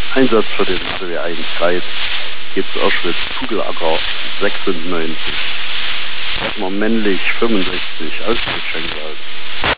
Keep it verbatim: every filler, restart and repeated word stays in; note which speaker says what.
Speaker 1: Einsatz für den A D W eins Kreis gibt es Auschwitz Kugelacker sechsundneunzig. Erstmal männlich fünfundsechzig, Ausgeschenkt.